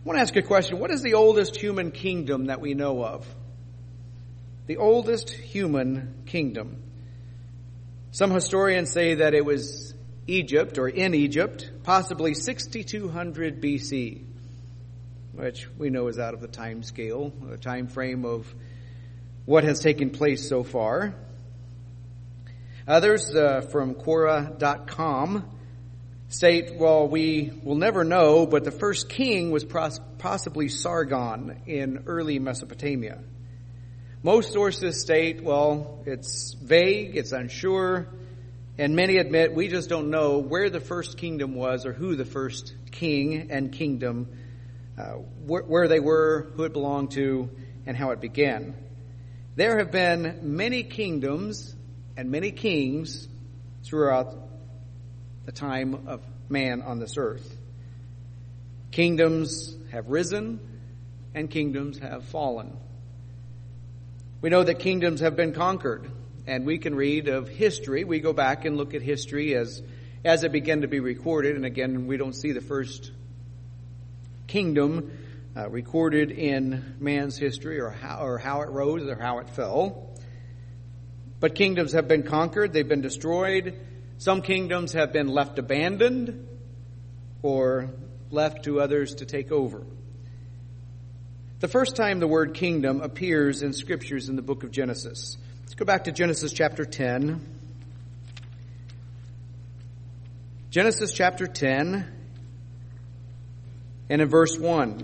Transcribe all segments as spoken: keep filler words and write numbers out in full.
want to ask you a question. What is the oldest human kingdom that we know of? The oldest human kingdom. Some historians say that it was Egypt, or in Egypt, possibly sixty-two hundred B C, which we know is out of the time scale, the time frame of what has taken place so far. Others uh, from Quora dot com state, well, we will never know, but the first king was pos- possibly Sargon in early Mesopotamia. Most sources state, well, it's vague, it's unsure, and many admit we just don't know where the first kingdom was or who the first king and kingdom, uh, wh- where they were, who it belonged to, and how it began. There have been many kingdoms and many kings throughout the time of man on this earth. Kingdoms have risen and kingdoms have fallen. We know that kingdoms have been conquered, and we can read of history. We go back and look at history as, as it began to be recorded, and again, we don't see the first kingdom uh, recorded in man's history or how, or how it rose or how it fell. But kingdoms have been conquered, they've been destroyed. Some kingdoms have been left abandoned or left to others to take over. The first time the word kingdom appears in scriptures in the book of Genesis. Let's go back to Genesis chapter ten. Genesis chapter ten and in verse one.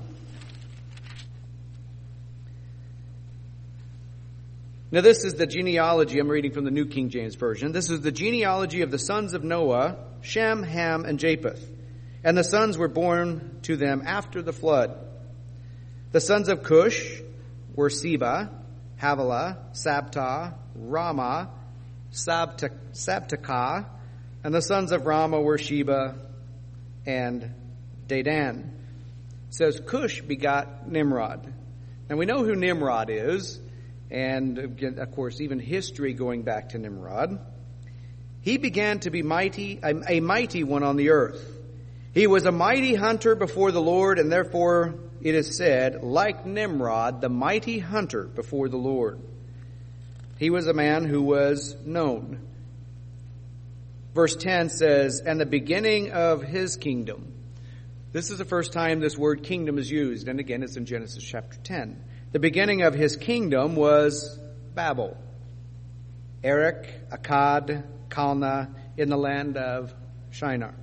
Now this is the genealogy, I'm reading from the New King James Version. This is the genealogy of the sons of Noah, Shem, Ham, and Japheth. And the sons were born to them after the flood. The sons of Cush were Seba, Havilah, Sabta, Rama, Sabtakah. And the sons of Rama were Sheba and Dedan. It says Cush begot Nimrod. And we know who Nimrod is. And, of course, even history going back to Nimrod. He began to be mighty, a, a mighty one on the earth. He was a mighty hunter before the Lord, and therefore it is said, like Nimrod, the mighty hunter before the Lord. He was a man who was known. Verse ten says, and the beginning of his kingdom. This is the first time this word kingdom is used, and again it's in Genesis chapter ten. The beginning of his kingdom was Babel, Erech, Akkad, Calneh, in the land of Shinar.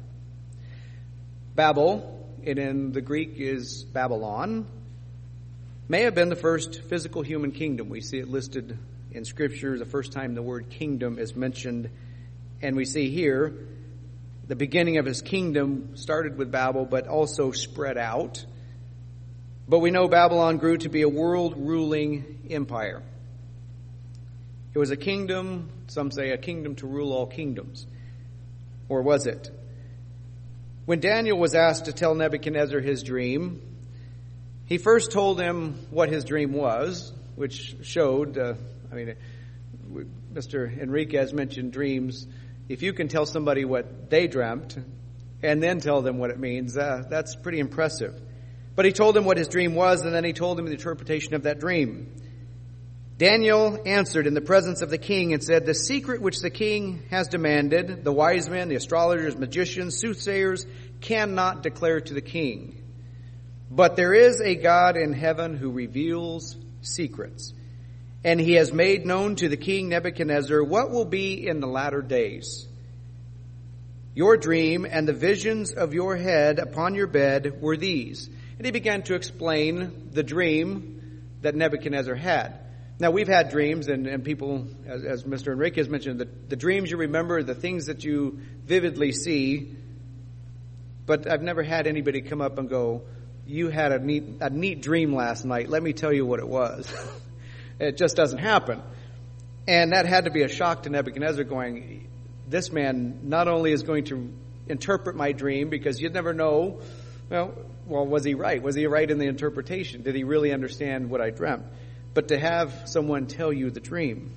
Babel, and in the Greek is Babylon, may have been the first physical human kingdom. We see it listed in Scripture the first time the word kingdom is mentioned. And we see here the beginning of his kingdom started with Babel, but also spread out. But we know Babylon grew to be a world-ruling empire. It was a kingdom, some say a kingdom to rule all kingdoms. Or was it? When Daniel was asked to tell Nebuchadnezzar his dream, he first told him what his dream was, which showed, uh, I mean, Mister Enriquez mentioned dreams. If you can tell somebody what they dreamt and then tell them what it means, uh, that's pretty impressive. But he told him what his dream was, and then he told him the interpretation of that dream. Daniel answered in the presence of the king and said, the secret which the king has demanded, the wise men, the astrologers, magicians, soothsayers, cannot declare to the king. But there is a God in heaven who reveals secrets. And he has made known to the king Nebuchadnezzar what will be in the latter days. Your dream and the visions of your head upon your bed were these. And he began to explain the dream that Nebuchadnezzar had. Now, we've had dreams, and, and people, as, as Mister Enriquez mentioned, the, the dreams you remember, the things that you vividly see. But I've never had anybody come up and go, you had a neat, a neat dream last night. Let me tell you what it was. It just doesn't happen. And that had to be a shock to Nebuchadnezzar, going, this man not only is going to interpret my dream, because you'd never know, well, well, was he right? Was he right in the interpretation? Did he really understand what I dreamt? But to have someone tell you the dream.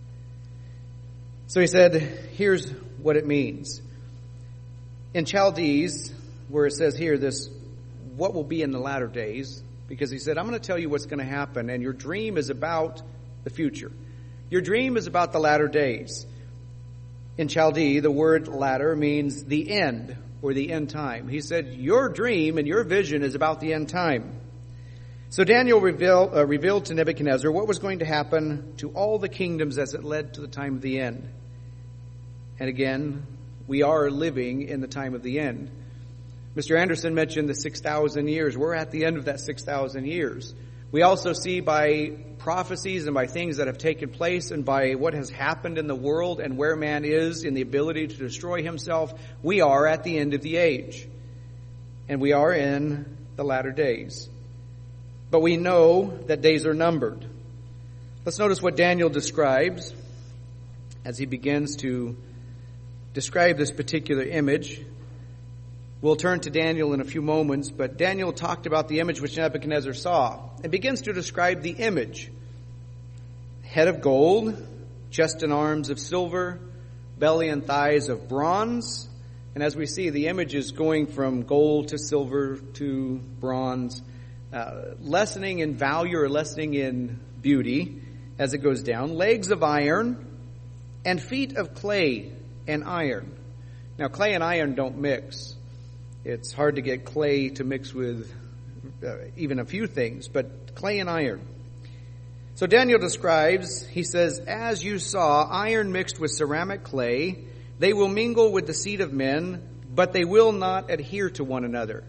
So he said, here's what it means. In Chaldees, where it says here, this what will be in the latter days, because he said, I'm going to tell you what's going to happen, and your dream is about the future. Your dream is about the latter days. In Chaldee, the word latter means the end or the end time. He said, your dream and your vision is about the end time. So Daniel revealed, uh, revealed to Nebuchadnezzar what was going to happen to all the kingdoms as it led to the time of the end. And again, we are living in the time of the end. Mister Anderson mentioned the six thousand years. We're at the end of that six thousand years. We also see by prophecies and by things that have taken place and by what has happened in the world and where man is in the ability to destroy himself, we are at the end of the age. And we are in the latter days. But we know that days are numbered. Let's notice what Daniel describes as he begins to describe this particular image. We'll turn to Daniel in a few moments, but Daniel talked about the image which Nebuchadnezzar saw and begins to describe the image. Head of gold, chest and arms of silver, belly and thighs of bronze. And as we see, the image is going from gold to silver to bronze, uh, lessening in value or lessening in beauty as it goes down. Legs of iron and feet of clay and iron. Now, clay and iron don't mix. It's hard to get clay to mix with uh, even a few things, but clay and iron. So Daniel describes, he says, as you saw iron mixed with ceramic clay, they will mingle with the seed of men, but they will not adhere to one another,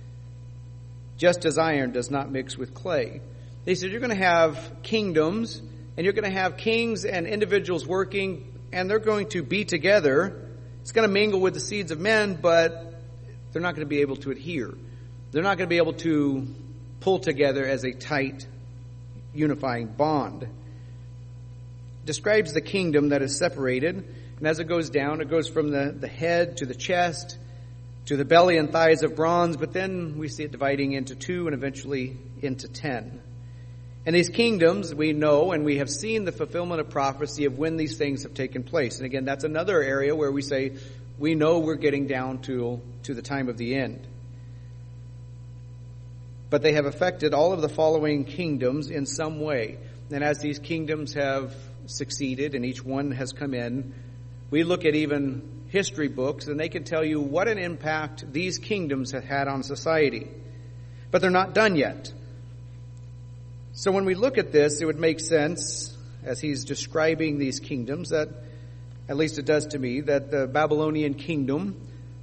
just as iron does not mix with clay. He said, you're going to have kingdoms, and you're going to have kings and individuals working, and they're going to be together. It's going to mingle with the seeds of men, but they're not going to be able to adhere. They're not going to be able to pull together as a tight, unifying bond. Describes the kingdom that is separated. And as it goes down, it goes from the, the head to the chest, to the belly and thighs of bronze. But then we see it dividing into two and eventually into ten. And these kingdoms, we know and we have seen the fulfillment of prophecy of when these things have taken place. And again, that's another area where we say, we know we're getting down to, to the time of the end. But they have affected all of the following kingdoms in some way. And as these kingdoms have succeeded and each one has come in, we look at even history books and they can tell you what an impact these kingdoms have had on society. But they're not done yet. So when we look at this, it would make sense, as he's describing these kingdoms, that at least it does to me, that the Babylonian kingdom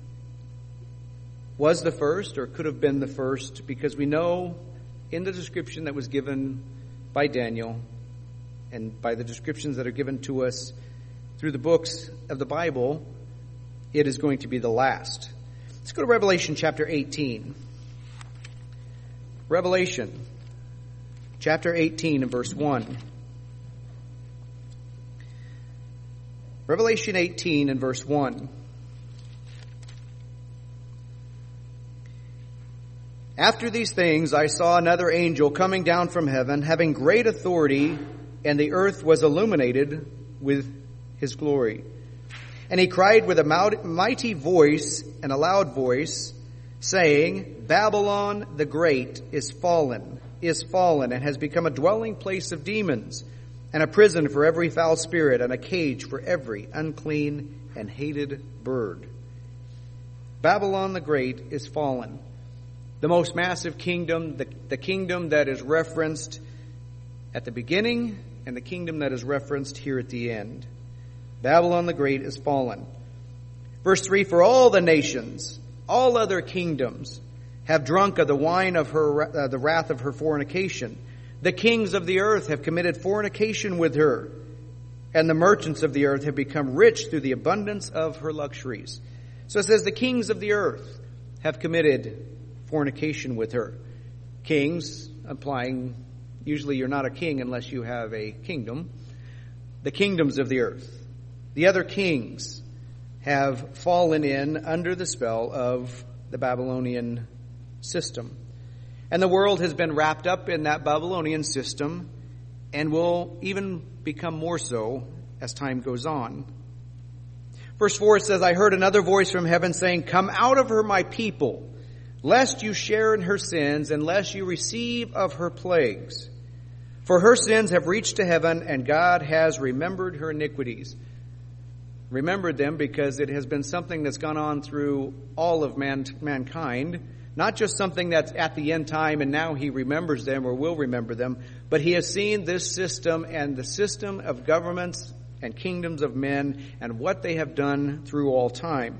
was the first or could have been the first, because we know in the description that was given by Daniel and by the descriptions that are given to us through the books of the Bible, it is going to be the last. Let's go to Revelation chapter eighteen. Revelation chapter eighteen and verse one. Revelation eighteen and verse one. After these things I saw another angel coming down from heaven, having great authority, and the earth was illuminated with his glory. And he cried with a mighty voice and a loud voice, saying, Babylon the Great is fallen, is fallen, and has become a dwelling place of demons, and a prison for every foul spirit, and a cage for every unclean and hated bird. Babylon the Great is fallen. The most massive kingdom, the, the kingdom that is referenced at the beginning, and the kingdom that is referenced here at the end. Babylon the Great is fallen. Verse three, for all the nations, all other kingdoms, have drunk of the wine of her, uh, the wrath of her fornication. The kings of the earth have committed fornication with her, and the merchants of the earth have become rich through the abundance of her luxuries. So it says the kings of the earth have committed fornication with her. Kings, implying usually you're not a king unless you have a kingdom. The kingdoms of the earth, the other kings, have fallen in under the spell of the Babylonian system. And the world has been wrapped up in that Babylonian system and will even become more so as time goes on. Verse four says, I heard another voice from heaven saying, come out of her, my people, lest you share in her sins, and lest you receive of her plagues. For her sins have reached to heaven, and God has remembered her iniquities. Remembered them because it has been something that's gone on through all of man, mankind. Not just something that's at the end time and now he remembers them or will remember them, but he has seen this system and the system of governments and kingdoms of men and what they have done through all time.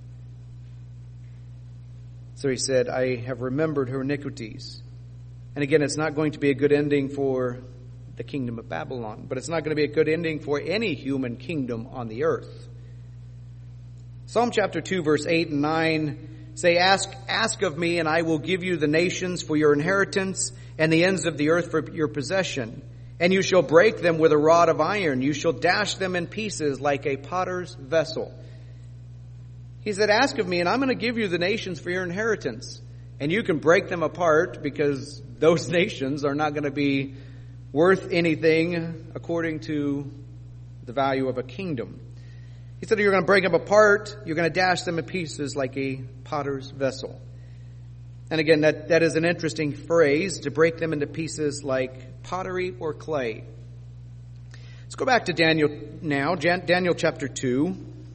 So he said, I have remembered her iniquities. And again, it's not going to be a good ending for the kingdom of Babylon, but it's not going to be a good ending for any human kingdom on the earth. Psalm chapter two, verse eight and nine say, ask, ask of me, and I will give you the nations for your inheritance and the ends of the earth for your possession. And you shall break them with a rod of iron. You shall dash them in pieces like a potter's vessel. He said, ask of me, and I'm going to give you the nations for your inheritance. And you can break them apart because those nations are not going to be worth anything according to the value of a kingdom. He said, you're going to break them apart. You're going to dash them in pieces like a potter's vessel. And again, that, that is an interesting phrase, to break them into pieces like pottery or clay. Let's go back to Daniel now, Daniel chapter two.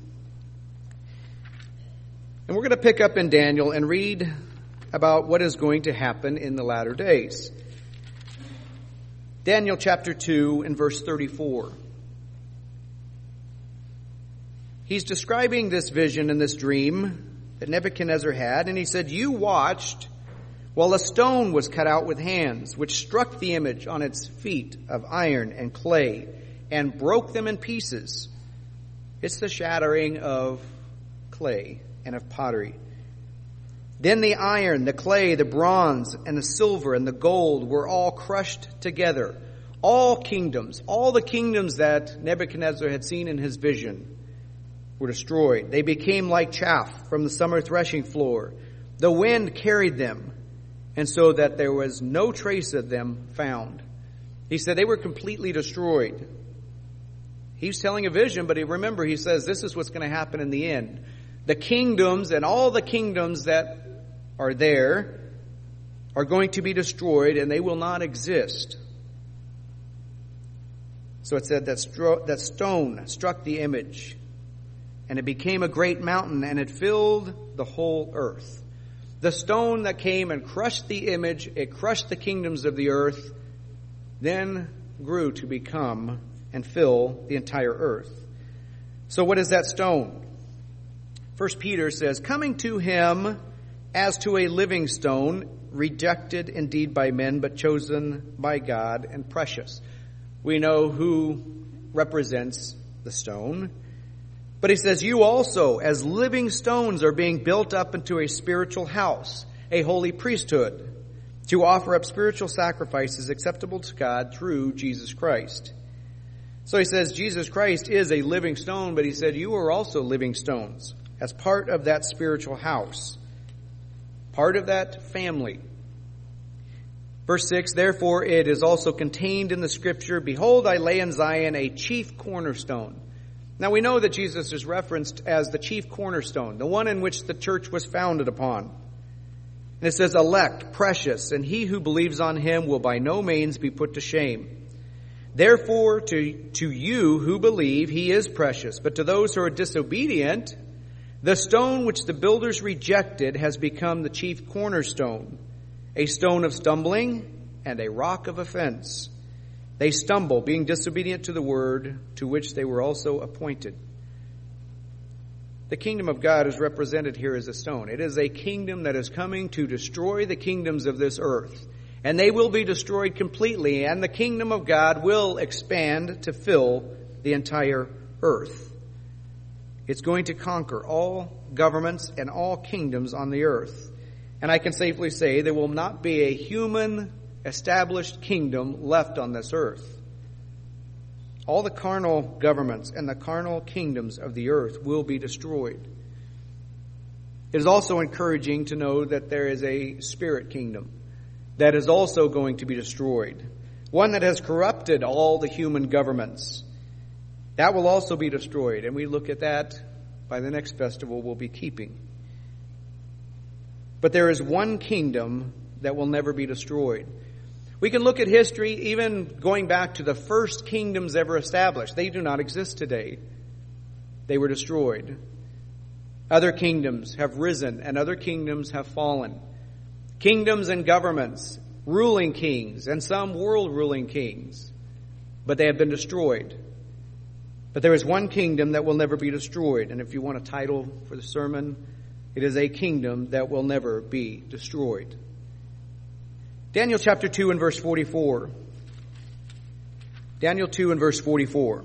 And we're going to pick up in Daniel and read about what is going to happen in the latter days. Daniel chapter two and verse thirty-four. He's describing this vision and this dream that Nebuchadnezzar had, and he said, you watched while a stone was cut out with hands, which struck the image on its feet of iron and clay, and broke them in pieces. It's the shattering of clay and of pottery. Then the iron, the clay, the bronze, and the silver, and the gold were all crushed together. All kingdoms, all the kingdoms that Nebuchadnezzar had seen in his vision, were destroyed. They became like chaff from the summer threshing floor. The wind carried them, and so that there was no trace of them found. He said they were completely destroyed. He's telling a vision, but he, remember, he says this is what's going to happen in the end. The kingdoms and all the kingdoms that are there are going to be destroyed, and they will not exist. So it said that, stro- that stone struck the image, and it became a great mountain, and it filled the whole earth. The stone that came and crushed the image, it crushed the kingdoms of the earth, then grew to become and fill the entire earth. So what is that stone? First Peter says, coming to him as to a living stone, rejected indeed by men, but chosen by God and precious. We know who represents the stone. But he says, you also, as living stones, are being built up into a spiritual house, a holy priesthood, to offer up spiritual sacrifices acceptable to God through Jesus Christ. So he says, Jesus Christ is a living stone, but he said, you are also living stones as part of that spiritual house, part of that family. Verse six, therefore it is also contained in the scripture, behold, I lay in Zion a chief cornerstone. Now we know that Jesus is referenced as the chief cornerstone, the one in which the church was founded upon. And it says, elect, precious, and he who believes on him will by no means be put to shame. Therefore, to, to you who believe, he is precious. But to those who are disobedient, the stone which the builders rejected has become the chief cornerstone, a stone of stumbling and a rock of offense. They stumble, being disobedient to the word to which they were also appointed. The kingdom of God is represented here as a stone. It is a kingdom that is coming to destroy the kingdoms of this earth. And they will be destroyed completely, and the kingdom of God will expand to fill the entire earth. It's going to conquer all governments and all kingdoms on the earth. And I can safely say there will not be a human established kingdom left on this earth. All the carnal governments and the carnal kingdoms of the earth will be destroyed. It is also encouraging to know that there is a spirit kingdom that is also going to be destroyed. One that has corrupted all the human governments. That will also be destroyed. And we look at that by the next festival we'll be keeping. But there is one kingdom that will never be destroyed. We can look at history, even going back to the first kingdoms ever established. They do not exist today. They were destroyed. Other kingdoms have risen and other kingdoms have fallen. Kingdoms and governments, ruling kings and some world-ruling kings, but they have been destroyed. But there is one kingdom that will never be destroyed. And if you want a title for the sermon, it is a kingdom that will never be destroyed. Daniel chapter two and verse forty-four. Daniel two and verse forty-four.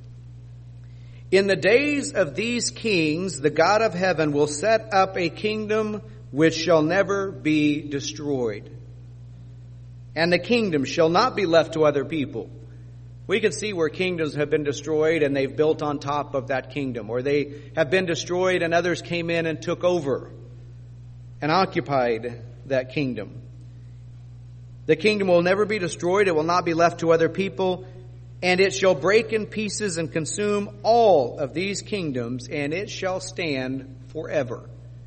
In the days of these kings, the God of heaven will set up a kingdom which shall never be destroyed. And the kingdom shall not be left to other people. We can see where kingdoms have been destroyed and they've built on top of that kingdom. Or they have been destroyed and others came in and took over and occupied that kingdom. The kingdom will never be destroyed. It will not be left to other people. And it shall break in pieces and consume all of these kingdoms, and it shall stand forever.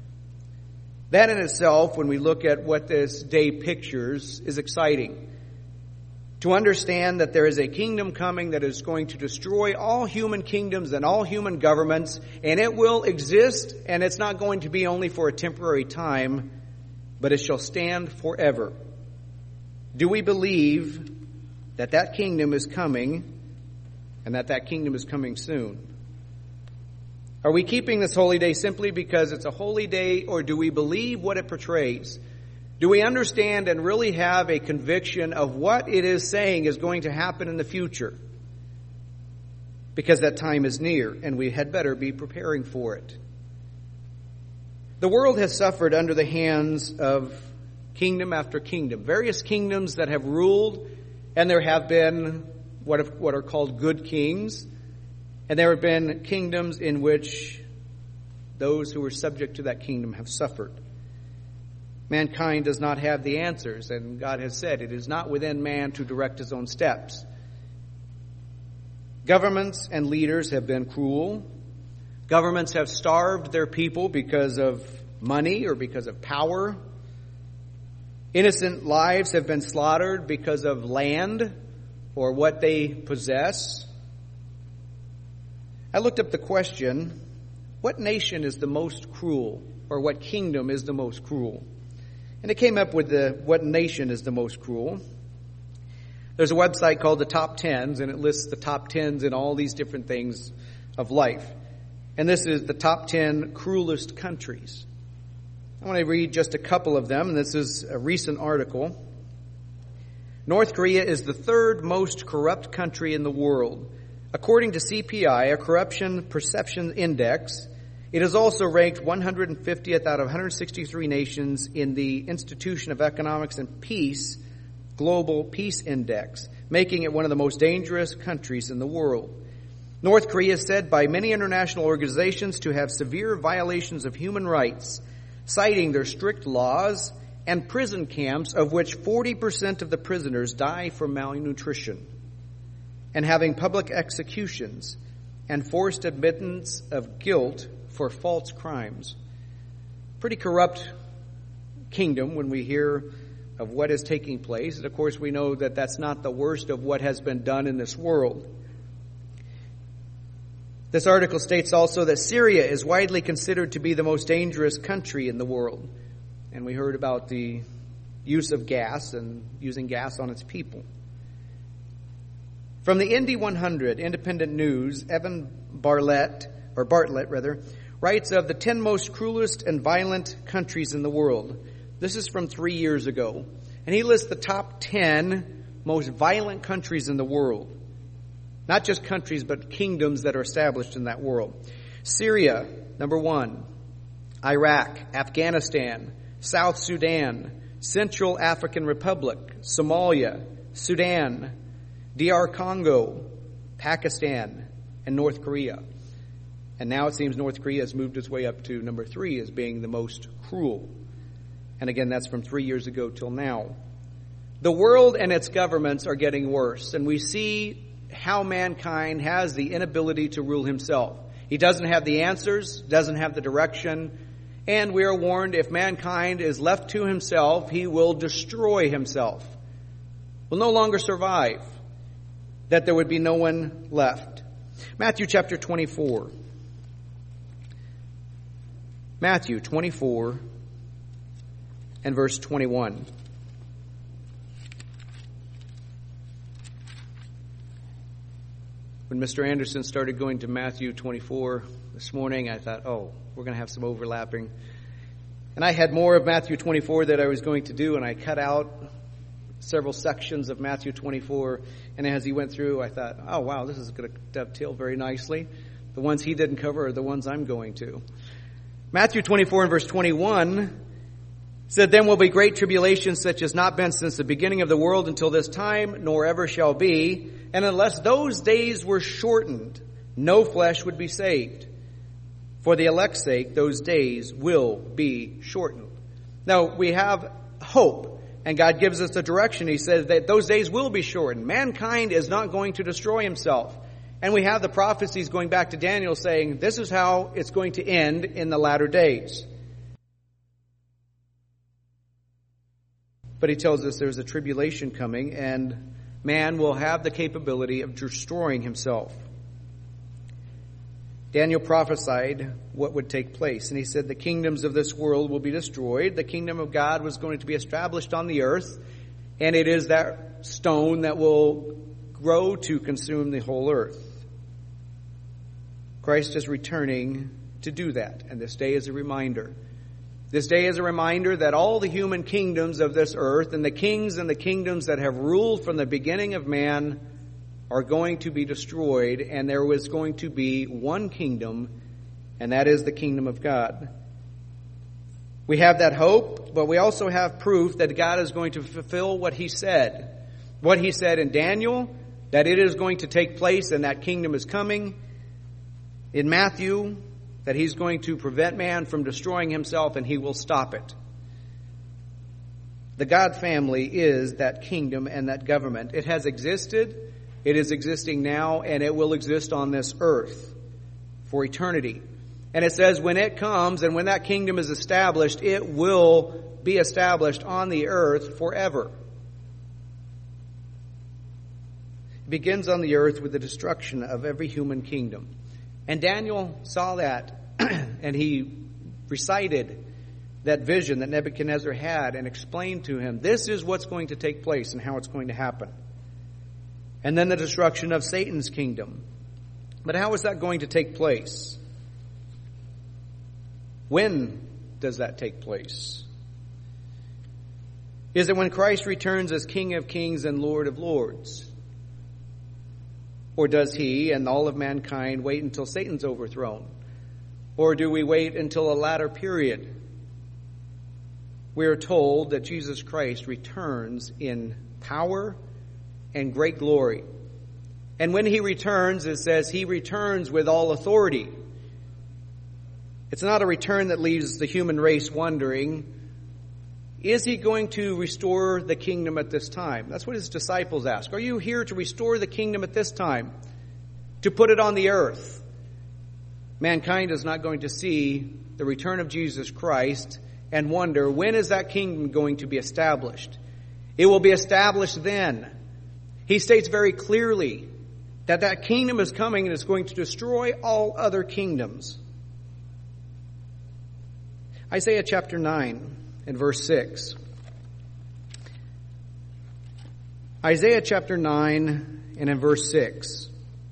That in itself, when we look at what this day pictures, is exciting. To understand that there is a kingdom coming that is going to destroy all human kingdoms and all human governments, and it will exist, and it's not going to be only for a temporary time, but it shall stand forever. Do we believe that that kingdom is coming and that that kingdom is coming soon? Are we keeping this holy day simply because it's a holy day, or do we believe what it portrays? Do we understand and really have a conviction of what it is saying is going to happen in the future? Because that time is near and we had better be preparing for it. The world has suffered under the hands of kingdom after kingdom, various kingdoms that have ruled, and there have been what what are called good kings, and there have been kingdoms in which those who were subject to that kingdom have suffered. Mankind does not have the answers, and God has said it is not within man to direct his own steps. Governments and leaders have been cruel. Governments have starved their people because of money or because of power. Innocent lives have been slaughtered because of land or what they possess. I looked up the question, what nation is the most cruel, or what kingdom is the most cruel? And it came up with the what nation is the most cruel. There's a website called the Top Tens, and it lists the top tens in all these different things of life. And this is the top ten cruelest countries. I want to read just a couple of them. This is a recent article. North Korea is the third most corrupt country in the world. According to C P I, a corruption perception index, it is also ranked one hundred fiftieth out of one hundred sixty-three nations in the Institution of Economics and Peace Global Peace Index, making it one of the most dangerous countries in the world. North Korea is said by many international organizations to have severe violations of human rights, citing their strict laws and prison camps, of which forty percent of the prisoners die from malnutrition, and having public executions and forced admittance of guilt for false crimes. Pretty corrupt kingdom when we hear of what is taking place. And of course, we know that that's not the worst of what has been done in this world. This article states also that Syria is widely considered to be the most dangerous country in the world. And we heard about the use of gas and using gas on its people. From the Indy one hundred Independent News, Evan Bartlett, or Bartlett rather, writes of the ten most cruelest and violent countries in the world. This is from three years ago. And he lists the top ten most violent countries in the world. Not just countries, but kingdoms that are established in that world. Syria, number one. Iraq, Afghanistan, South Sudan, Central African Republic, Somalia, Sudan, D R Congo, Pakistan, and North Korea. And now it seems North Korea has moved its way up to number three as being the most cruel. And again, that's from three years ago till now. The world and its governments are getting worse, and we see how mankind has the inability to rule himself. He doesn't have the answers, doesn't have the direction, And we are warned, if mankind is left to himself, he will destroy himself, will no longer survive, that there would be no one left. Matthew chapter twenty-four. Matthew twenty-four and verse twenty-one. When Mister Anderson started going to Matthew twenty-four this morning, I thought, oh, we're going to have some overlapping. And I had more of Matthew twenty-four that I was going to do, and I cut out several sections of Matthew twenty-four. And as he went through, I thought, oh, wow, this is going to dovetail very nicely. The ones he didn't cover are the ones I'm going to. Matthew twenty-four and verse twenty-one said, "Then will be great tribulation, such as not been since the beginning of the world until this time, nor ever shall be. And unless those days were shortened, no flesh would be saved. For the elect's sake, those days will be shortened." Now, we have hope, and God gives us the direction. He says that those days will be shortened. Mankind is not going to destroy himself. And we have the prophecies going back to Daniel saying, this is how it's going to end in the latter days. But he tells us there's a tribulation coming, and man will have the capability of destroying himself. Daniel prophesied what would take place, and he said the kingdoms of this world will be destroyed. The kingdom of God was going to be established on the earth, and it is that stone that will grow to consume the whole earth. Christ is returning to do that, and this day is a reminder. This day is a reminder that all the human kingdoms of this earth and the kings and the kingdoms that have ruled from the beginning of man are going to be destroyed, and there was going to be one kingdom, and that is the kingdom of God. We have that hope, but we also have proof that God is going to fulfill what he said. What he said in Daniel, that it is going to take place and that kingdom is coming. In Matthew, that he's going to prevent man from destroying himself and he will stop it. The God family is that kingdom and that government. It has existed, it is existing now, and it will exist on this earth for eternity. And it says when it comes and when that kingdom is established, it will be established on the earth forever. It begins on the earth with the destruction of every human kingdom. And Daniel saw that, and he recited that vision that Nebuchadnezzar had and explained to him, this is what's going to take place and how it's going to happen. And then the destruction of Satan's kingdom. But how is that going to take place? When does that take place? Is it when Christ returns as King of Kings and Lord of Lords? Or does he and all of mankind wait until Satan's overthrown? Or do we wait until a latter period? We are told that Jesus Christ returns in power and great glory. And when he returns, it says he returns with all authority. It's not a return that leaves the human race wondering, is he going to restore the kingdom at this time? That's what his disciples ask. Are you here to restore the kingdom at this time? To put it on the earth? Mankind is not going to see the return of Jesus Christ and wonder, when is that kingdom going to be established? It will be established then. He states very clearly that that kingdom is coming and is going to destroy all other kingdoms. Isaiah chapter nine and verse six. Isaiah chapter nine and in verse six.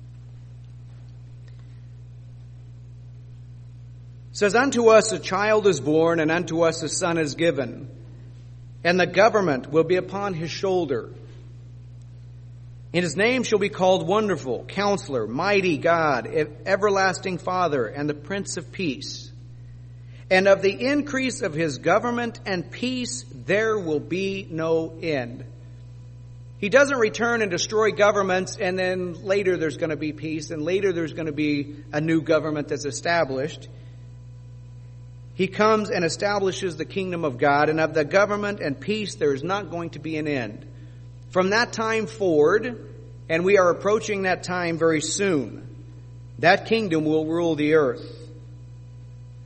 Says, unto us a child is born, and unto us a son is given, and the government will be upon his shoulder. And his name shall be called Wonderful, Counselor, Mighty God, Everlasting Father, and the Prince of Peace. And of the increase of his government and peace there will be no end. He doesn't return and destroy governments, and then later there's going to be peace, and later there's going to be a new government that's established. He comes and establishes the kingdom of God, and of the government and peace there is not going to be an end. From that time forward, and we are approaching that time very soon, that kingdom will rule the earth.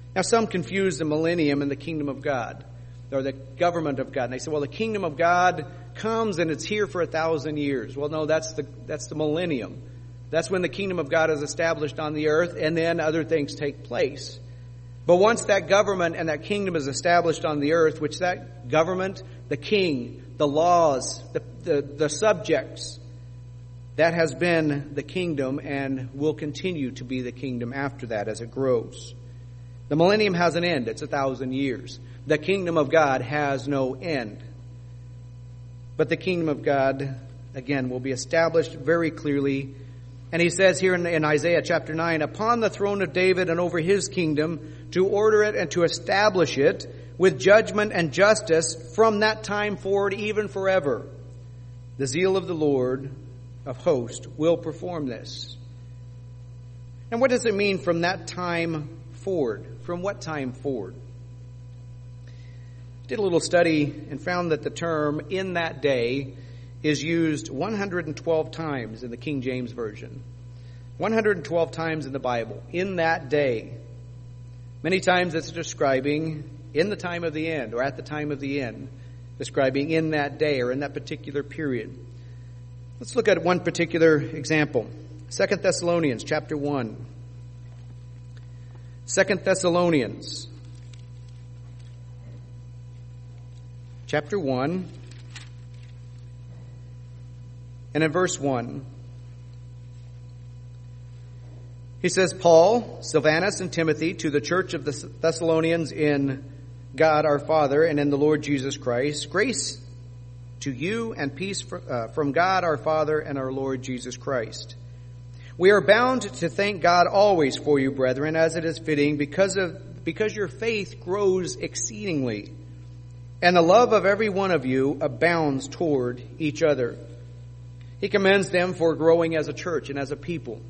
Now, some confuse the millennium and the kingdom of God, or the government of God. And they say, well, the kingdom of God comes and it's here for a thousand years. Well, no, that's the that's the millennium. That's when the kingdom of God is established on the earth, and then other things take place. But once that government and that kingdom is established on the earth, which that government, the king, the laws, the, the, the subjects, that has been the kingdom and will continue to be the kingdom after that as it grows. The millennium has an end. It's a thousand years. The kingdom of God has no end. But the kingdom of God, again, will be established very clearly. And he says here in, in Isaiah chapter nine, upon the throne of David and over his kingdom, to order it and to establish it with judgment and justice from that time forward, even forever. The zeal of the Lord of hosts will perform this. And what does it mean from that time forward? From what time forward? Did a little study and found that the term "in that day" is used one hundred twelve times in the King James Version. one hundred twelve times in the Bible. In that day. Many times it's describing in the time of the end, or at the time of the end. Describing in that day, or in that particular period. Let's look at one particular example. Second Thessalonians chapter one. Second Thessalonians chapter one. And in verse one, he says, Paul, Silvanus, and Timothy, to the church of the Thessalonians in God our Father and in the Lord Jesus Christ, grace to you and peace from God our Father and our Lord Jesus Christ. We are bound to thank God always for you, brethren, as it is fitting, because of because your faith grows exceedingly, and the love of every one of you abounds toward each other. He commends them for growing as a church and as a people.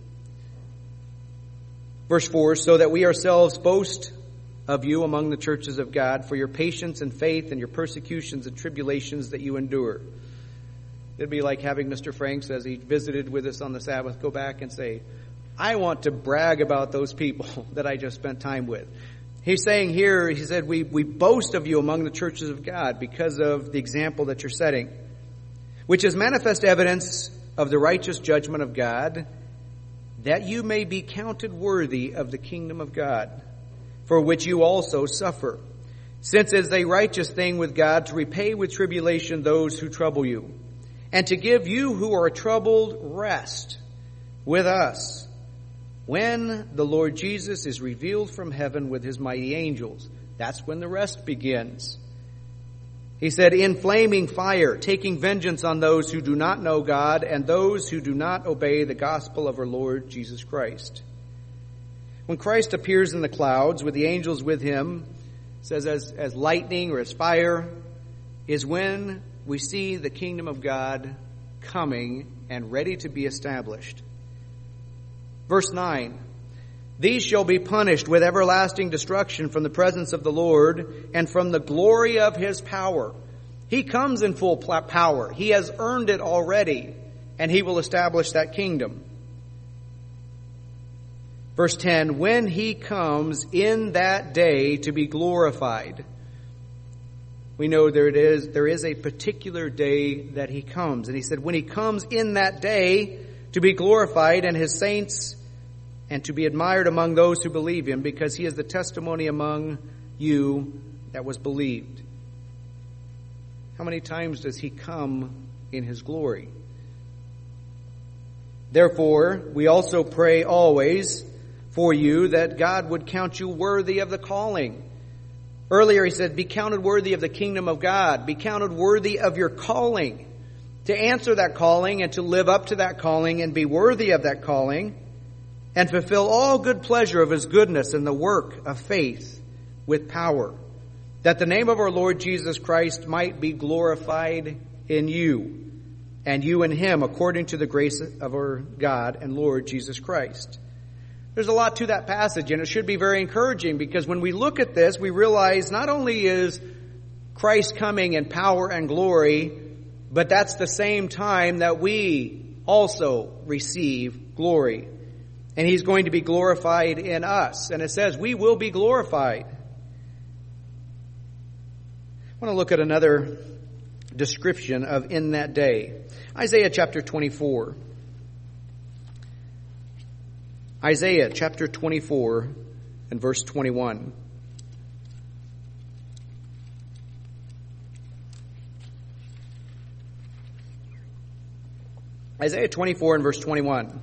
Verse four, so that we ourselves boast of you among the churches of God for your patience and faith and your persecutions and tribulations that you endure. It'd be like having Mister Franks, as he visited with us on the Sabbath, go back and say, I want to brag about those people that I just spent time with. He's saying here, he said, we, we boast of you among the churches of God because of the example that you're setting, which is manifest evidence of the righteous judgment of God, that you may be counted worthy of the kingdom of God, for which you also suffer, since it is a righteous thing with God to repay with tribulation those who trouble you, and to give you who are troubled rest with us, when the Lord Jesus is revealed from heaven with his mighty angels. That's when the rest begins. He said, in flaming fire, taking vengeance on those who do not know God and those who do not obey the gospel of our Lord Jesus Christ. When Christ appears in the clouds with the angels with him, says as, as lightning or as fire, is when we see the kingdom of God coming and ready to be established. Verse nine, these shall be punished with everlasting destruction from the presence of the Lord and from the glory of his power. He comes in full power. He has earned it already, and he will establish that kingdom. Verse ten, when he comes in that day to be glorified. We know there it is, there is a particular day that he comes. And he said, when he comes in that day to be glorified and his saints and to be admired among those who believe him, because he is the testimony among you that was believed. How many times does he come in his glory? Therefore, we also pray always for you that God would count you worthy of the calling. Earlier he said, be counted worthy of the kingdom of God. Be counted worthy of your calling. To answer that calling and to live up to that calling and be worthy of that calling and fulfill all good pleasure of his goodness and the work of faith with power, that the name of our Lord Jesus Christ might be glorified in you and you in him, according to the grace of our God and Lord Jesus Christ. There's a lot to that passage, and it should be very encouraging, because when we look at this, we realize not only is Christ coming in power and glory, but that's the same time that we also receive glory. And he's going to be glorified in us. And it says we will be glorified. I want to look at another description of in that day. Isaiah chapter twenty-four. Isaiah chapter twenty-four and verse twenty-one. Isaiah twenty-four and verse twenty-one.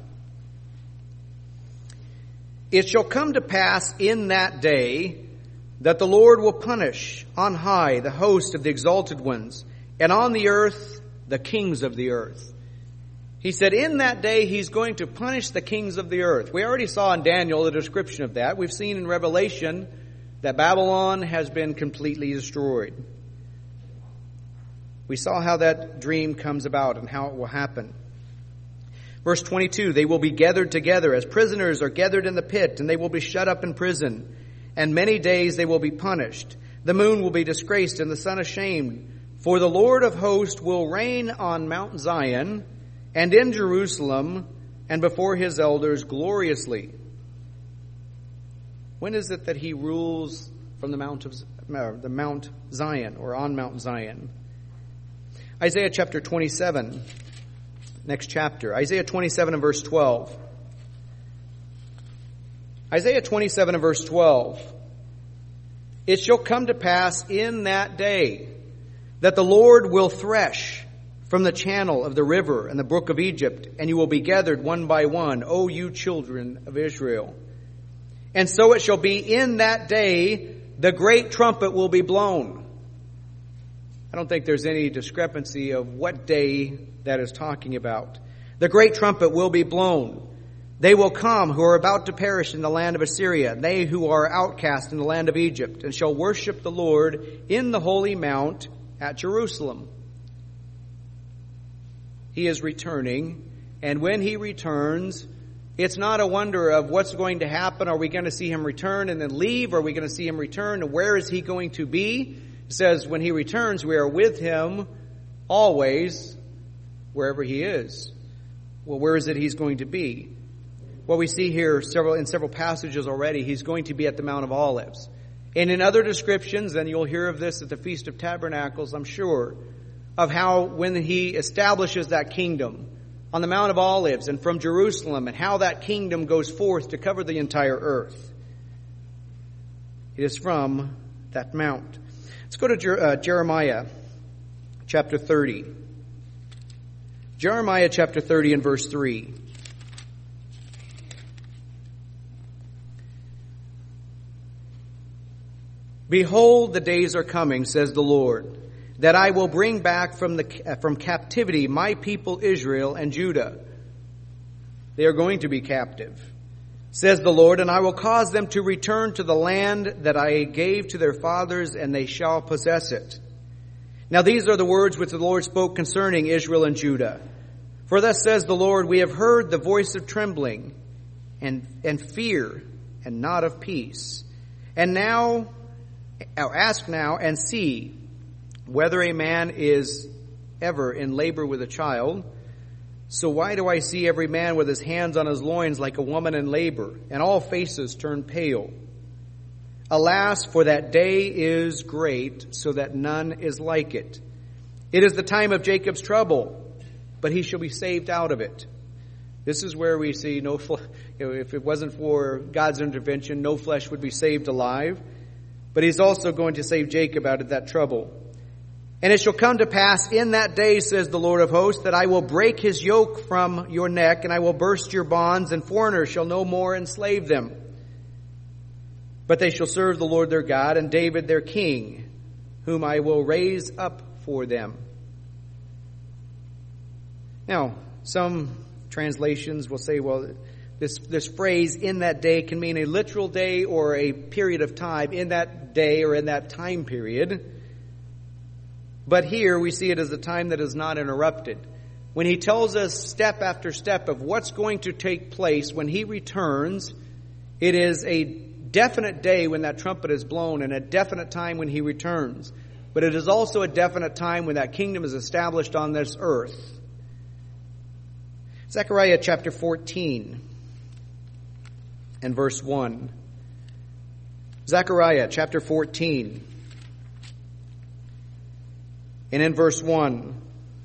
It shall come to pass in that day that the Lord will punish on high the host of the exalted ones, and on the earth the kings of the earth. He said in that day he's going to punish the kings of the earth. We already saw in Daniel the description of that. We've seen in Revelation that Babylon has been completely destroyed. We saw how that dream comes about and how it will happen. Verse twenty-two, they will be gathered together as prisoners are gathered in the pit, and they will be shut up in prison. And many days they will be punished. The moon will be disgraced and the sun ashamed. For the Lord of hosts will reign on Mount Zion and in Jerusalem and before his elders gloriously. When is it that he rules from the Mount of the Mount Zion or on Mount Zion? Isaiah chapter twenty-seven. Next chapter. Isaiah twenty-seven and verse twelve. Isaiah twenty-seven and verse twelve. It shall come to pass in that day that the Lord will thresh from the channel of the river and the brook of Egypt, and you will be gathered one by one, O you children of Israel. And so it shall be in that day the great trumpet will be blown. I don't think there's any discrepancy of what day that is talking about. The great trumpet will be blown. They will come who are about to perish in the land of Assyria, they who are outcast in the land of Egypt, and shall worship the Lord in the holy mount at Jerusalem. He is returning, and when he returns, it's not a wonder of what's going to happen. Are we going to see him return and then leave? Are we going to see him return? And where is he going to be? It says when he returns, we are with him always, wherever he is. Well, where is it he's going to be? Well, we see here several in several passages already, he's going to be at the Mount of Olives. And in other descriptions, and you'll hear of this at the Feast of Tabernacles, I'm sure, of how when he establishes that kingdom on the Mount of Olives and from Jerusalem, and how that kingdom goes forth to cover the entire earth. It is from that mount. Let's go to Jer- uh, Jeremiah chapter thirty. Jeremiah chapter thirty and verse three. Behold, the days are coming, says the Lord, that I will bring back from the from captivity my people Israel and Judah. They are going to be captive, says the Lord, and I will cause them to return to the land that I gave to their fathers, and they shall possess it. Now these are the words which the Lord spoke concerning Israel and Judah. For thus says the Lord, we have heard the voice of trembling and, and fear and not of peace. And now, ask now and see whether a man is ever in labor with a child. So why do I see every man with his hands on his loins like a woman in labor, and all faces turn pale? Alas, for that day is great, so that none is like it. It is the time of Jacob's trouble, but he shall be saved out of it. This is where we see no, if it wasn't for God's intervention, no flesh would be saved alive. But he's also going to save Jacob out of that trouble. And it shall come to pass in that day, says the Lord of hosts, that I will break his yoke from your neck, and I will burst your bonds, and foreigners shall no more enslave them. But they shall serve the Lord their God, and David their king, whom I will raise up for them. Now, some translations will say, well, this, this phrase, in that day, can mean a literal day or a period of time, in that day or in that time period. But here we see it as a time that is not interrupted. When he tells us step after step of what's going to take place when he returns, it is a definite day when that trumpet is blown and a definite time when he returns. But it is also a definite time when that kingdom is established on this earth. Zechariah chapter fourteen. and verse one. Zechariah chapter fourteen. And in verse one,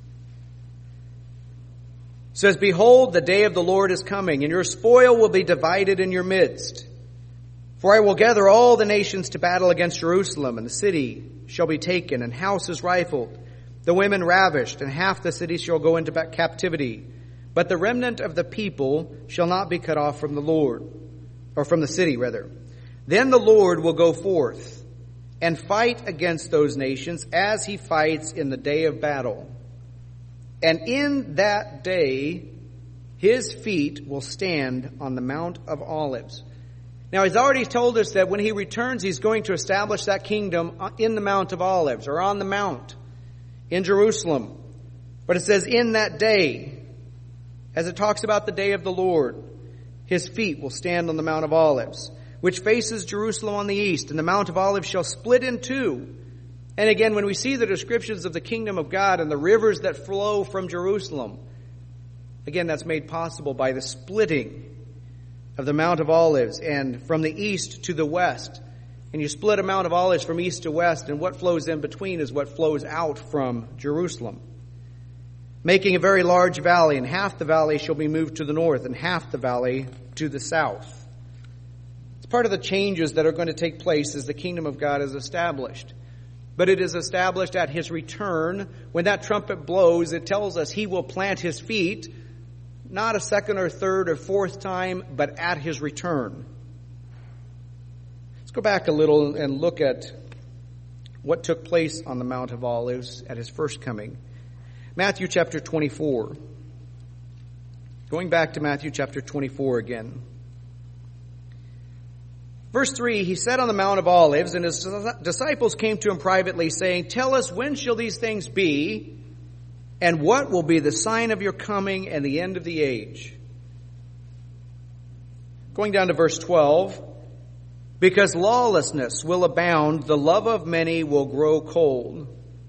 it says, "Behold, the day of the Lord is coming, and your spoil will be divided in your midst. For I will gather all the nations to battle against Jerusalem, and the city shall be taken, and houses rifled, the women ravished, and half the city shall go into captivity. But the remnant of the people shall not be cut off from the Lord," or from the city, rather. "Then the Lord will go forth and fight against those nations as he fights in the day of battle. And in that day, his feet will stand on the Mount of Olives." Now, he's already told us that when he returns, he's going to establish that kingdom in the Mount of Olives, or on the Mount in Jerusalem. But it says, in that day, as it talks about the day of the Lord, his feet will stand on the Mount of Olives, which faces Jerusalem on the east, and the Mount of Olives shall split in two. And again, when we see the descriptions of the kingdom of God and the rivers that flow from Jerusalem, again, that's made possible by the splitting of the Mount of Olives, and from the east to the west. And you split a Mount of Olives from east to west, and what flows in between is what flows out from Jerusalem, making a very large valley, and half the valley shall be moved to the north, and half the valley to the south. It's part of the changes that are going to take place as the kingdom of God is established. But it is established at his return. When that trumpet blows, it tells us he will plant his feet, not a second or third or fourth time, but at his return. Let's go back a little and look at what took place on the Mount of Olives at his first coming. Matthew chapter twenty-four. Going back to Matthew chapter twenty-four again. Verse three, he sat on the Mount of Olives, and his disciples came to him privately, saying, "Tell us, when shall these things be? And what will be the sign of your coming and the end of the age?" Going down to verse twelve, "Because lawlessness will abound, the love of many will grow cold."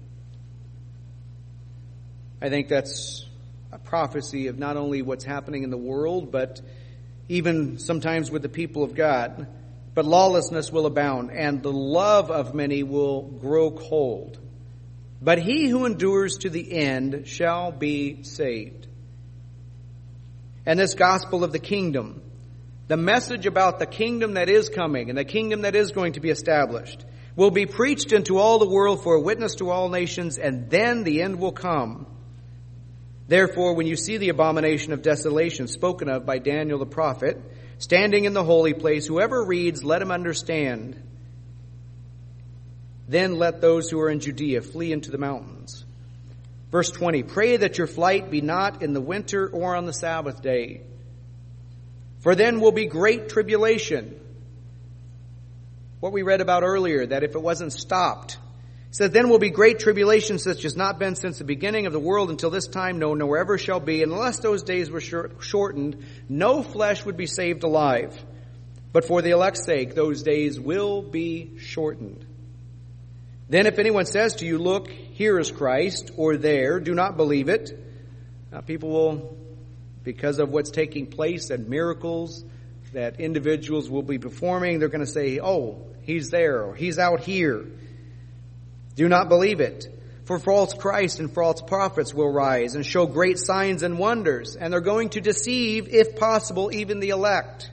I think that's a prophecy of not only what's happening in the world, but even sometimes with the people of God. But lawlessness will abound, and the love of many will grow cold. But he who endures to the end shall be saved. And this gospel of the kingdom, the message about the kingdom that is coming and the kingdom that is going to be established, will be preached into all the world for a witness to all nations, and then the end will come. Therefore, when you see the abomination of desolation spoken of by Daniel the prophet, standing in the holy place, whoever reads, let him understand. Then let those who are in Judea flee into the mountains. Verse twenty, "Pray that your flight be not in the winter or on the Sabbath day. For then will be great tribulation." What we read about earlier, that if it wasn't stopped, it says, "Then will be great tribulation such as not been since the beginning of the world until this time, no, nor ever shall be. And unless those days were shortened, no flesh would be saved alive. But for the elect's sake, those days will be shortened. Then if anyone says to you, 'Look, here is Christ,' or 'there,' do not believe it." Now people will, because of what's taking place and miracles that individuals will be performing, they're going to say, "Oh, he's there," or "He's out here." Do not believe it. For false Christs and false prophets will rise and show great signs and wonders, and they're going to deceive, if possible, even the elect.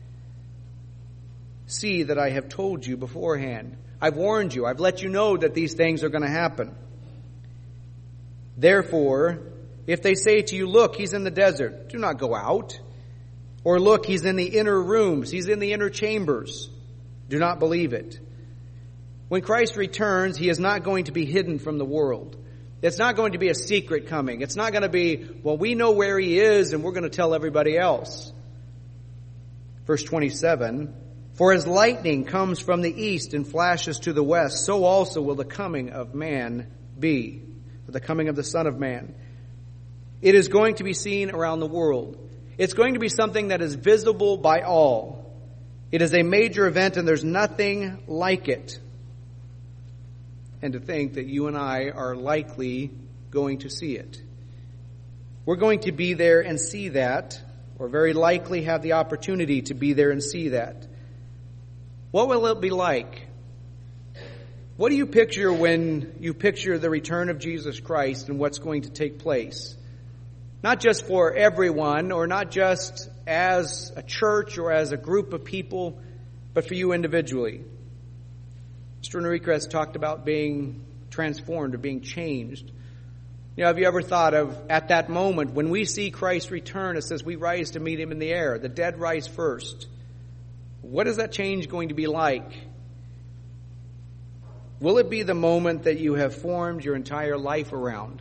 See that I have told you beforehand. I've warned you. I've let you know that these things are going to happen. Therefore, if they say to you, 'Look, he's in the desert,' do not go out. Or 'Look, he's in the inner rooms, he's in the inner chambers,' do not believe it. When Christ returns, he is not going to be hidden from the world. It's not going to be a secret coming. It's not going to be, well, we know where he is and we're going to tell everybody else. Verse twenty-seven, "For as lightning comes from the east and flashes to the west, so also will the coming of man be," the coming of the Son of Man. It is going to be seen around the world. It's going to be something that is visible by all. It is a major event, and there's nothing like it. And to think that you and I are likely going to see it. We're going to be there and see that or very likely have the opportunity to be there and see that. What will it be like? What do you picture when you picture the return of Jesus Christ and what's going to take place? Not just for everyone, or not just as a church or as a group of people, but for you individually. Mister Enrique has talked about being transformed or being changed. You know, have you ever thought of, at that moment, when we see Christ return, it says we rise to meet him in the air. The dead rise first. What is that change going to be like? Will it be the moment that you have formed your entire life around?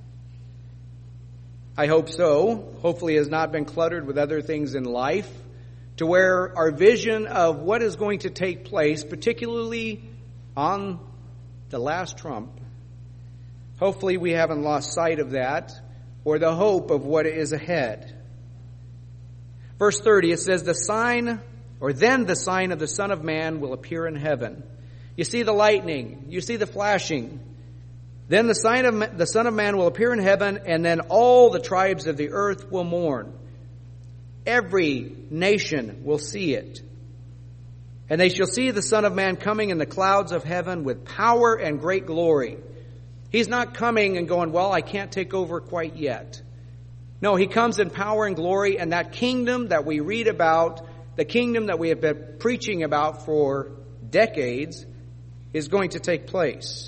I hope so. Hopefully it has not been cluttered with other things in life, to where our vision of what is going to take place, particularly on the last trump, hopefully we haven't lost sight of that, or the hope of what is ahead. Verse thirty, it says, the sign, or then the sign of the Son of Man will appear in heaven. You see the lightning, you see the flashing. Then the sign of the Son of Man will appear in heaven, and then all the tribes of the earth will mourn. Every nation will see it. And they shall see the Son of Man coming in the clouds of heaven with power and great glory. He's not coming and going, well, I can't take over quite yet. No, he comes in power and glory, and that kingdom that we read about, the kingdom that we have been preaching about for decades, is going to take place.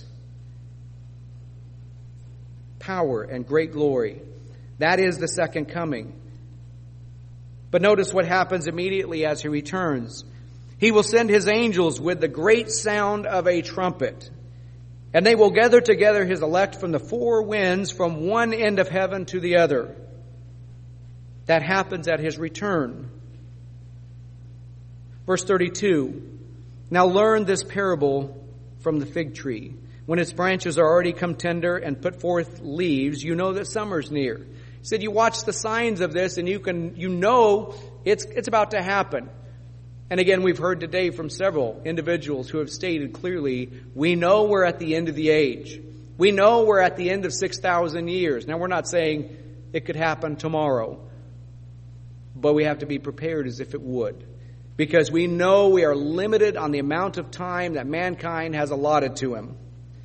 Power and great glory. That is the second coming. But notice what happens immediately as he returns. He will send his angels with the great sound of a trumpet, and they will gather together his elect from the four winds, from one end of heaven to the other. That happens at his return. Verse thirty-two. Now learn this parable from the fig tree. When its branches are already come tender and put forth leaves, you know that summer's near. He said, you watch the signs of this and you can, you know it's, it's about to happen. And again, we've heard today from several individuals who have stated clearly, we know we're at the end of the age. We know we're at the end of six thousand years. Now, we're not saying it could happen tomorrow, but we have to be prepared as if it would. Because we know we are limited on the amount of time that mankind has allotted to him.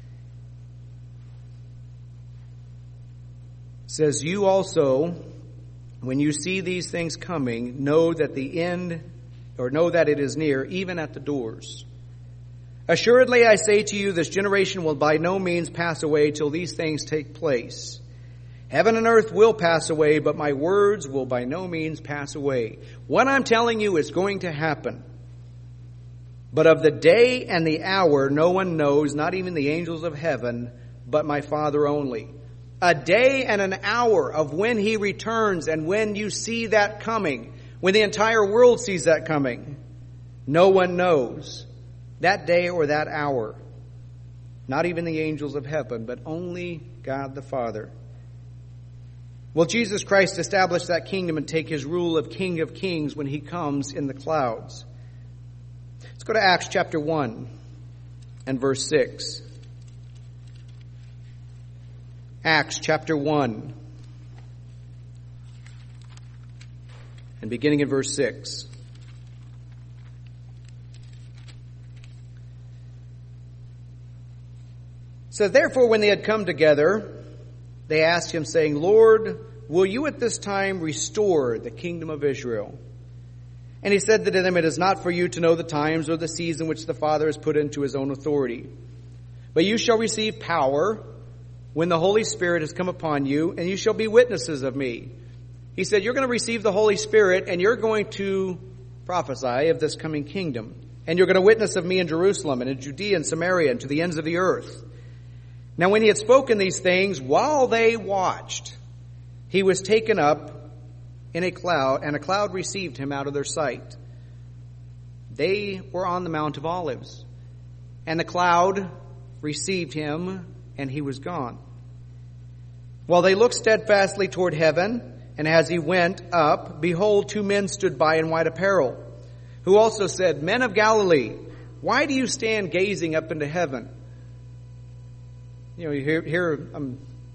It says, you also, when you see these things coming, know that the end, or know that it is near, even at the doors. Assuredly, I say to you, this generation will by no means pass away till these things take place. Heaven and earth will pass away, but my words will by no means pass away. What I'm telling you is going to happen. But of the day and the hour no one knows, not even the angels of heaven, but my Father only. A day and an hour of when he returns, and when you see that coming, when the entire world sees that coming, no one knows that day or that hour. Not even the angels of heaven, but only God the Father. Will Jesus Christ establish that kingdom and take his rule of King of Kings when he comes in the clouds? Let's go to Acts chapter one and verse six. Acts chapter one and beginning in verse six. So therefore, when they had come together, they asked him, saying, Lord, will you at this time restore the kingdom of Israel? And he said to them, it is not for you to know the times or the season which the Father has put into his own authority. But you shall receive power when the Holy Spirit has come upon you, and you shall be witnesses of me. He said, you're going to receive the Holy Spirit, and you're going to prophesy of this coming kingdom. And you're going to witness of me in Jerusalem and in Judea and Samaria and to the ends of the earth. Now when he had spoken these things, while they watched, he was taken up in a cloud, and a cloud received him out of their sight. They were on the Mount of Olives, and the cloud received him, and he was gone. While they looked steadfastly toward heaven, and as he went up, behold, two men stood by in white apparel, who also said, Men of Galilee, why do you stand gazing up into heaven? You know, here, here I'm,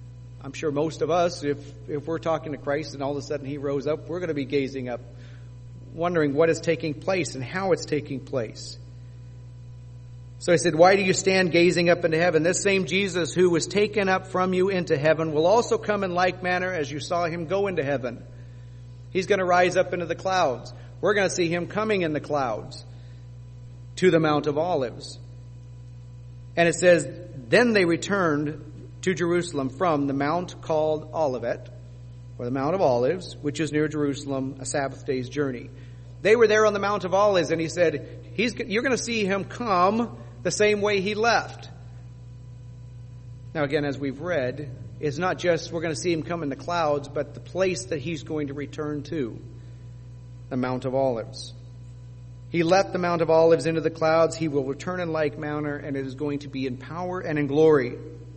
I'm sure most of us, if, if we're talking to Christ and all of a sudden he rose up, we're going to be gazing up, wondering what is taking place and how it's taking place. So he said, why do you stand gazing up into heaven? This same Jesus who was taken up from you into heaven will also come in like manner as you saw him go into heaven. He's going to rise up into the clouds. We're going to see him coming in the clouds to the Mount of Olives. And it says, then they returned to Jerusalem from the mount called Olivet, or the Mount of Olives, which is near Jerusalem, a Sabbath day's journey. They were there on the Mount of Olives, and he said, He's, you're going to see him come the same way he left. Now again, as we've read, it's not just we're going to see him come in the clouds, but the place that he's going to return to, the Mount of Olives. He left the Mount of Olives into the clouds. He will return in like manner, and it is going to be in power and in glory.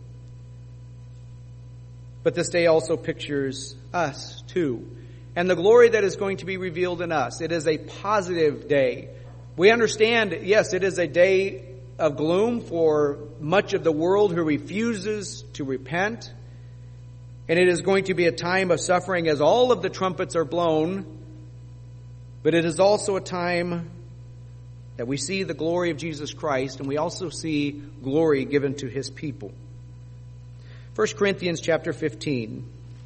But this day also pictures us too, and the glory that is going to be revealed in us. It is a positive day. We understand, yes, it is a day of gloom for much of the world who refuses to repent. And it is going to be a time of suffering as all of the trumpets are blown. But it is also a time that we see the glory of Jesus Christ, and we also see glory given to his people. First Corinthians chapter fifteen.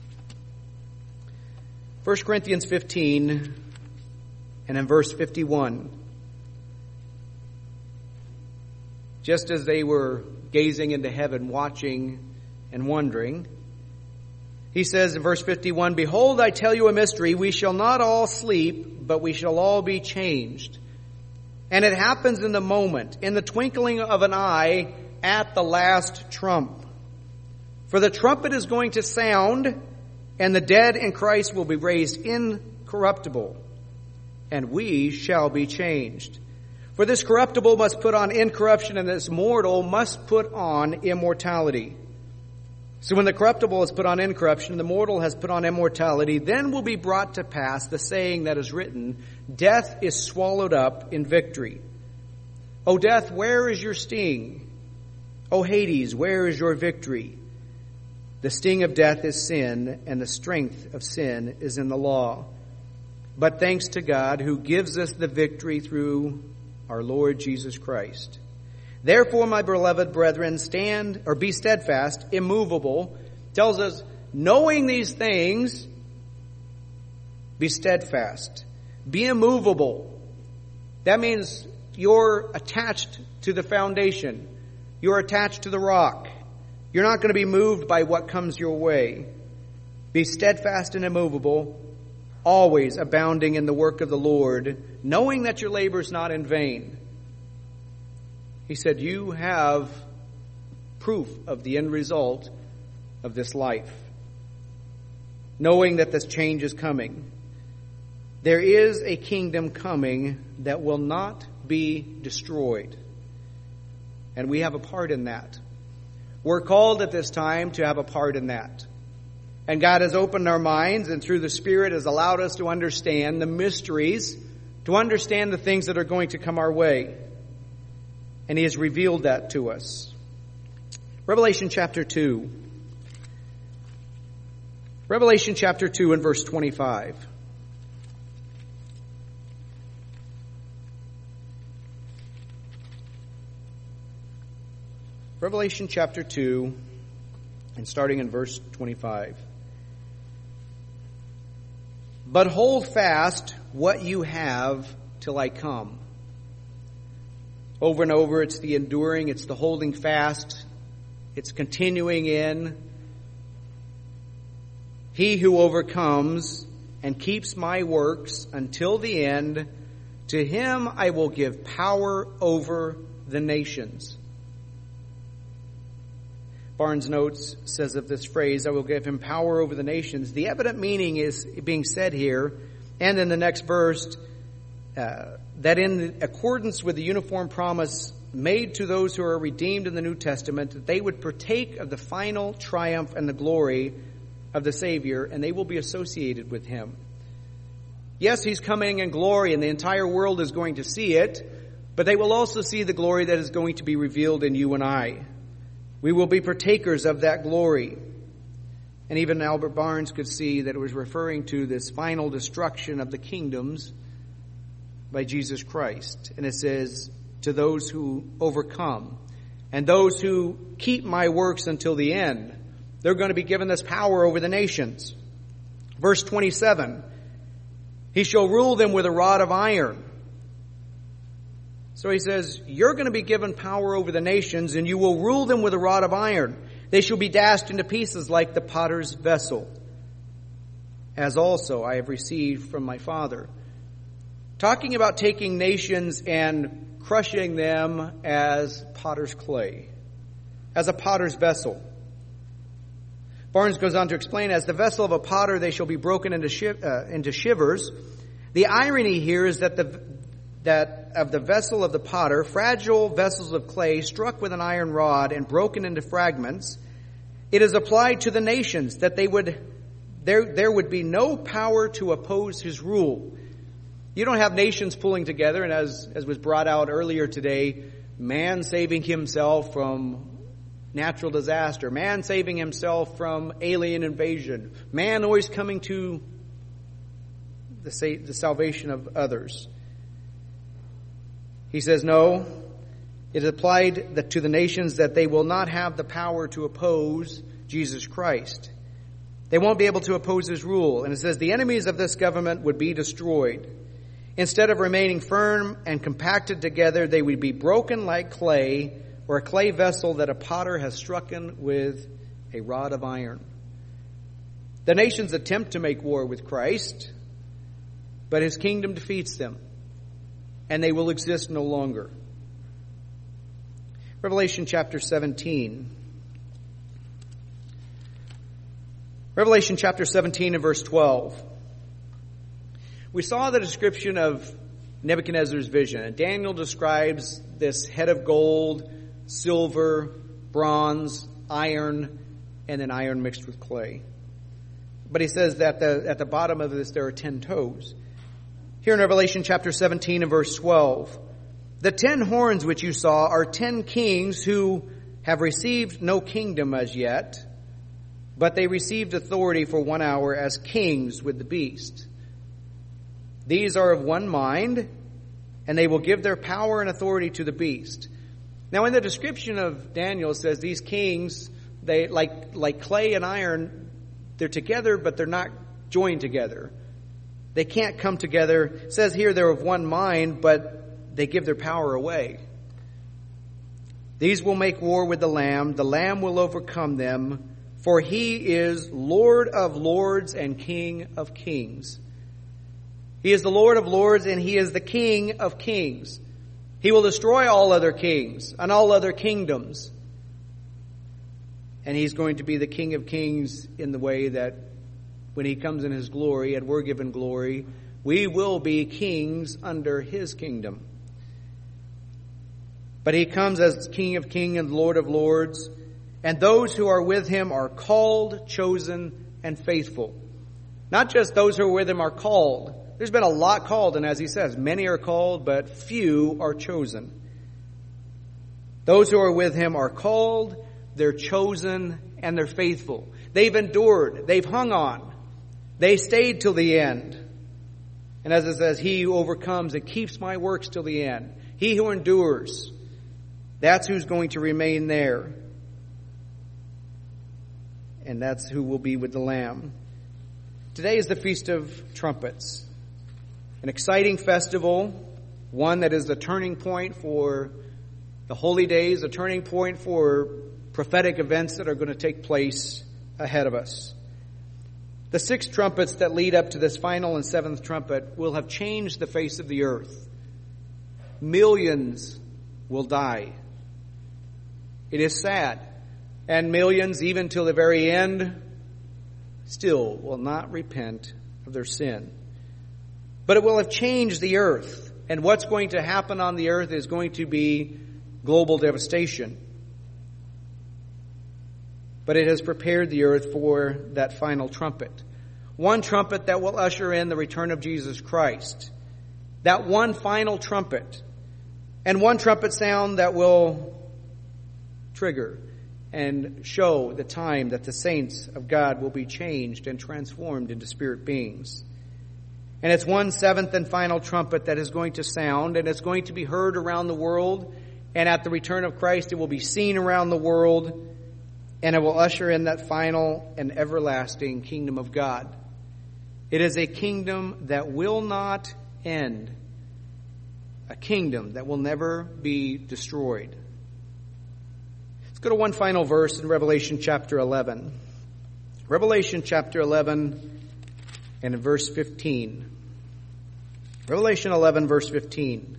First Corinthians fifteen, and in verse fifty-one. Just as they were gazing into heaven, watching and wondering, he says in verse fifty-one, behold, I tell you a mystery. We shall not all sleep, but we shall all be changed. And it happens in the moment, in the twinkling of an eye, at the last trump. For the trumpet is going to sound, and the dead in Christ will be raised incorruptible, and we shall be changed. For this corruptible must put on incorruption, and this mortal must put on immortality. So when the corruptible has put on incorruption, and the mortal has put on immortality, then will be brought to pass the saying that is written, death is swallowed up in victory. O death, where is your sting? O Hades, where is your victory? The sting of death is sin, and the strength of sin is in the law. But thanks to God who gives us the victory through our Lord Jesus Christ. Therefore, my beloved brethren, stand or be steadfast, immovable. Tells us, knowing these things, be steadfast. Be immovable. That means you're attached to the foundation. You're attached to the rock. You're not going to be moved by what comes your way. Be steadfast and immovable, always abounding in the work of the Lord, knowing that your labor is not in vain. He said, you have proof of the end result of this life, knowing that this change is coming. There is a kingdom coming that will not be destroyed, and we have a part in that. We're called at this time to have a part in that. And God has opened our minds, and through the Spirit has allowed us to understand the mysteries, to understand the things that are going to come our way. And He has revealed that to us. Revelation chapter two. Revelation chapter two and verse twenty-five. Revelation chapter two, and starting in verse twenty-five. But hold fast what you have till I come. Over and over, it's the enduring, it's the holding fast, it's continuing in. He who overcomes and keeps my works until the end, to him I will give power over the nations. Barnes Notes says of this phrase, I will give him power over the nations. The evident meaning is being said here, and in the next verse, uh, that in accordance with the uniform promise made to those who are redeemed in the New Testament, that they would partake of the final triumph and the glory of the Savior, and they will be associated with Him. Yes, He's coming in glory, and the entire world is going to see it, but they will also see the glory that is going to be revealed in you and I. We will be partakers of that glory. And even Albert Barnes could see that it was referring to this final destruction of the kingdoms by Jesus Christ. And it says, to those who overcome and those who keep my works until the end, they're going to be given this power over the nations. Verse twenty-seven, he shall rule them with a rod of iron. So he says, you're going to be given power over the nations, and you will rule them with a rod of iron. They shall be dashed into pieces like the potter's vessel, as also I have received from my Father. Talking about taking nations and crushing them as potter's clay, as a potter's vessel. Barnes goes on to explain, as the vessel of a potter, they shall be broken into, shiv- uh, into shivers. The irony here is that the that of the vessel of the potter, fragile vessels of clay struck with an iron rod and broken into fragments, it is applied to the nations that they would there there would be no power to oppose his rule. You don't have nations pulling together, and as as was brought out earlier today, man saving himself from natural disaster, man saving himself from alien invasion, man always coming to the sa- the salvation of others. He says, no, it is applied that to the nations that they will not have the power to oppose Jesus Christ. They won't be able to oppose his rule. And it says the enemies of this government would be destroyed. Instead of remaining firm and compacted together, they would be broken like clay, or a clay vessel that a potter has struck in with a rod of iron. The nations attempt to make war with Christ, but his kingdom defeats them, and they will exist no longer. Revelation chapter seventeen. Revelation chapter seventeen and verse twelve. We saw the description of Nebuchadnezzar's vision, and Daniel describes this head of gold, silver, bronze, iron, and then iron mixed with clay. But he says that the, at the bottom of this there are ten toes. Here in Revelation chapter seventeen and verse twelve, the ten horns which you saw are ten kings who have received no kingdom as yet, but they received authority for one hour as kings with the beast. These are of one mind, and they will give their power and authority to the beast. Now in the description of Daniel, it says these kings, they like like clay and iron, they're together, but they're not joined together. They can't come together. It says here they're of one mind, but they give their power away. These will make war with the Lamb. The Lamb will overcome them, for he is Lord of lords and King of kings. He is the Lord of lords, and he is the King of kings. He will destroy all other kings and all other kingdoms. And he's going to be the King of kings in the way that when he comes in his glory, and we're given glory, we will be kings under his kingdom. But he comes as King of kings and Lord of lords, and those who are with him are called, chosen, and faithful. Not just those who are with him are called. There's been a lot called, and as he says, many are called, but few are chosen. Those who are with him are called, they're chosen, and they're faithful. They've endured. They've hung on. They stayed till the end. And as it says, he who overcomes and keeps my works till the end. He who endures. That's who's going to remain there. And that's who will be with the Lamb. Today is the Feast of Trumpets. An exciting festival. One that is the turning point for the holy days. A turning point for prophetic events that are going to take place ahead of us. The six trumpets that lead up to this final and seventh trumpet will have changed the face of the earth. Millions will die. It is sad. And millions, even till the very end, still will not repent of their sin. But it will have changed the earth. And what's going to happen on the earth is going to be global devastation. But it has prepared the earth for that final trumpet. One trumpet that will usher in the return of Jesus Christ. That one final trumpet. And one trumpet sound that will trigger and show the time that the saints of God will be changed and transformed into spirit beings. And it's one seventh and final trumpet that is going to sound, and it's going to be heard around the world. And at the return of Christ, it will be seen around the world, and it will usher in that final and everlasting kingdom of God. It is a kingdom that will not end, a kingdom that will never be destroyed. Let's go to one final verse in Revelation chapter eleven. Revelation chapter eleven and in verse fifteen. Revelation eleven, verse fifteen.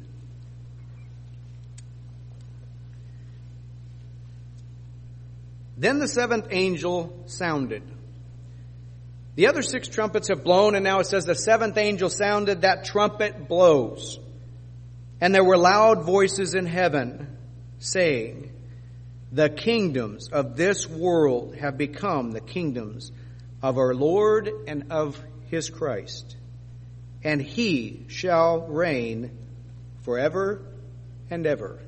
Then the seventh angel sounded. The other six trumpets have blown, and now it says the seventh angel sounded. That trumpet blows. And there were loud voices in heaven saying, the kingdoms of this world have become the kingdoms of our Lord and of his Christ, and he shall reign forever and ever.